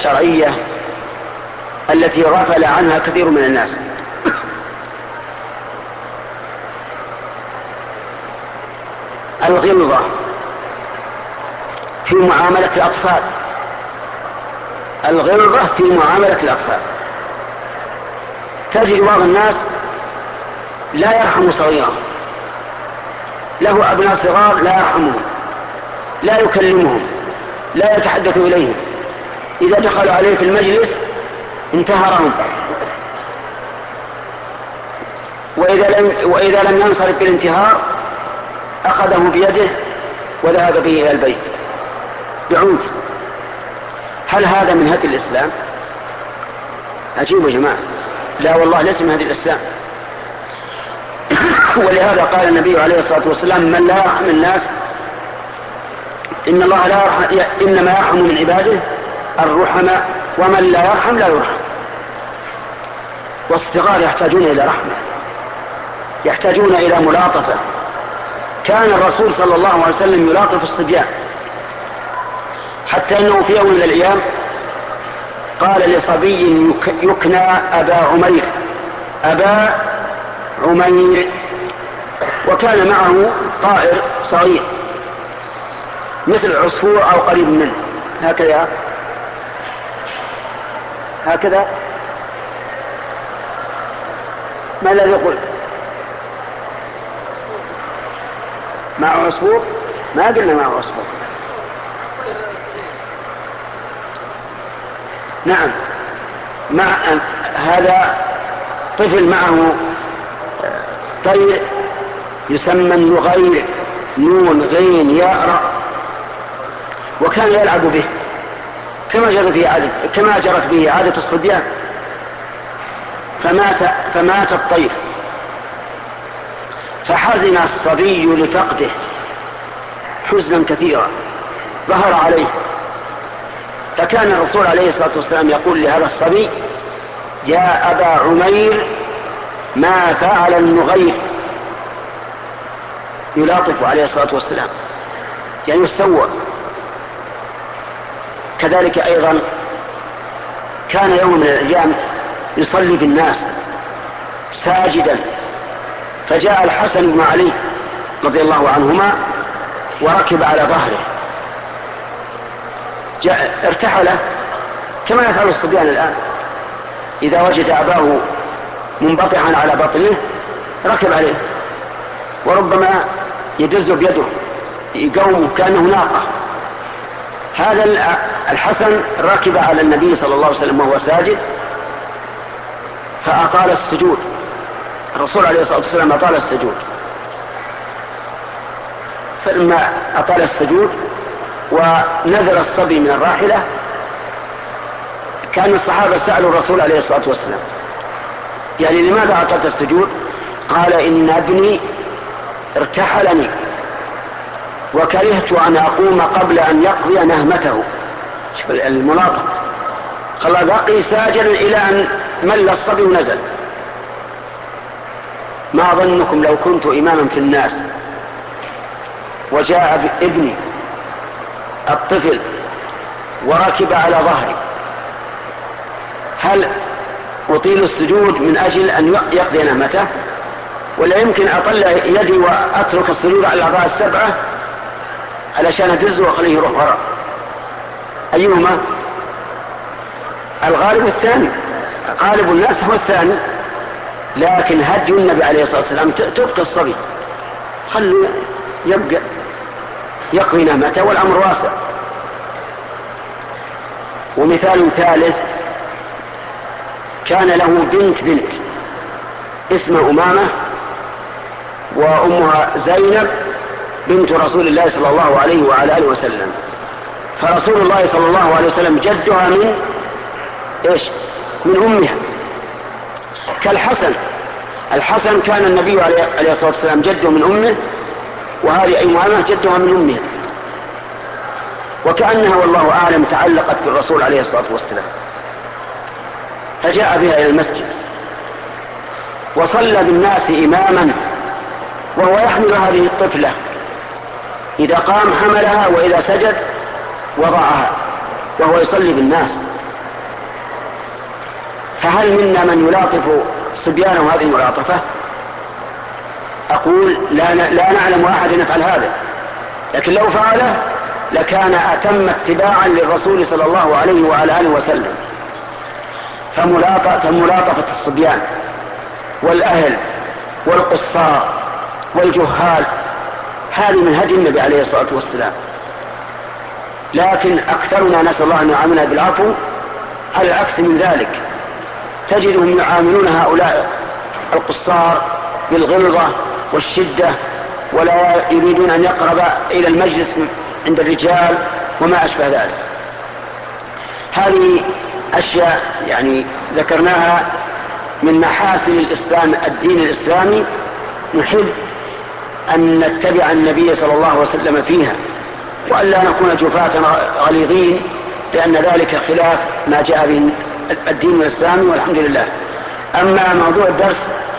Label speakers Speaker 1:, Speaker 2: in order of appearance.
Speaker 1: الشرعية التي غفل عنها كثير من الناس. الغلظة في معاملة الأطفال، الغلظة في معاملة الأطفال. تجد بعض الناس لا يرحم صغيرا، له أبناء صغار لا يرحمهم، لا يكلمهم، لا يتحدث إليهم، إذا دخل عليه في المجلس انتهرهم، وإذا لم ينصرف بالانتهار أخذه بيده وذهب به إلى البيت بعنف. هل هذا من هدي الإسلام؟ عجيب يا جماعة، لا والله ليس من هدي الإسلام. ولهذا قال النبي عليه الصلاة والسلام: من لا يرحم الناس إن الله لا يرحم، إنما يرحم من عباده الرحماء، ومن لا يرحم لا يرحم. والصغار يحتاجون إلى رحمة، يحتاجون إلى ملاطفة. كان الرسول صلى الله عليه وسلم يلاطف الصبيان، حتى أنه في يوم من الأيام قال لصبي يكنى أبا عمير: أبا عمير. وكان معه طائر صغير مثل العصفور أو قريب منه، هكذا هكذا. ما الذي قلت؟ معه عصفور؟ ما قلنا معه عصفور. نعم، مع هذا طفل معه طير يسمى النغير، نون غين ياء راء، وكان يلعب به كما جرت به عادة الصبيان، فمات الطير، فحزن الصبي لفقده حزنا كثيرا ظهر عليه. فكان الرسول عليه الصلاة والسلام يقول لهذا الصبي: يا أبا عمير ما فعل النغير، يلاطف عليه الصلاة والسلام، يعني يسوى. كذلك أيضا كان يوم من الأيام يصلي بالناس ساجدا، فجاء الحسن بن علي رضي الله عنهما وركب على ظهره، ارتحله كما يفعل الصبيان الآن، إذا وجد أباه منبطحا على بطنه ركب عليه، وربما يدز بيده يقومه كأنه ناقة. هذا الحسن ركب على النبي صلى الله عليه وسلم وهو ساجد فأطال السجود. الرسول عليه الصلاة والسلام أطال السجود، فلما أطال السجود ونزل الصبي من الراحلة كان الصحابة سألوا الرسول عليه الصلاة والسلام: يعني لماذا أطلت السجود؟ قال: إن ابني ارتحلني وكرهت أن أقوم قبل أن يقضي نهمته. شوف الملاطف، خلى بقي ساجدا إلى أن مل الصبي ونزل. ما ظنكم لو كنت إماما في الناس وجاء ابني الطفل وركب على ظهري، هل أطيل السجود من أجل أن يقضي نهمته، ولا يمكن أطل يدي وأترك السجود على الأعضاء السبعة علشان أدزه وأخليه يروح وراء؟ أيهما؟ الغالب الثاني، غالب الناس هو الثاني، لكن هدي النبي عليه الصلاة والسلام تبقي الصبي، خلوا يبقى يقضي نهمته والأمر واسع. ومثال ثالث: كان له بنت اسمها أمامة، وأمها زينب بنت رسول الله صلى الله عليه وعلى آله وسلم. فرسول الله صلى الله عليه وسلم جدها من إيش؟ من أمها. الحسن كان النبي عليه الصلاة والسلام جده من أمه، وهذه أمامة جدها من أمها، وكأنها والله أعلم تعلقت بالرسول عليه الصلاة والسلام، فجاء بها إلى المسجد وصلى بالناس إماما وهو يحمل هذه الطفلة، إذا قام حملها وإذا سجد وضعها وهو يصلي بالناس. فهل منا من يلاطف صبيانه هذه الملاطفة؟ أقول لا نعلم أحد يفعل هذا، لكن لو فعله لكان أتم اتباعا للرسول صلى الله عليه وعلى آله وسلم. فملاطفة الصبيان والأهل والقصار والجهال هذه من هدي النبي عليه الصلاة والسلام، لكن أكثرنا نسأل الله أن يعاملنا بالعفو على العكس من ذلك، تجدهم يعاملون هؤلاء القصار بالغلظة والشدة، ولا يريدون أن يقرب إلى المجلس عند الرجال وما أشبه ذلك. هذه أشياء يعني ذكرناها من محاسن الإسلام، الدين الإسلامي، نحب أن نتبع النبي صلى الله عليه وسلم فيها، وأن لا نكون جفاة غليظين، لأن ذلك خلاف ما جاء به الدين الإسلامي، والحمد لله. أما موضوع الدرس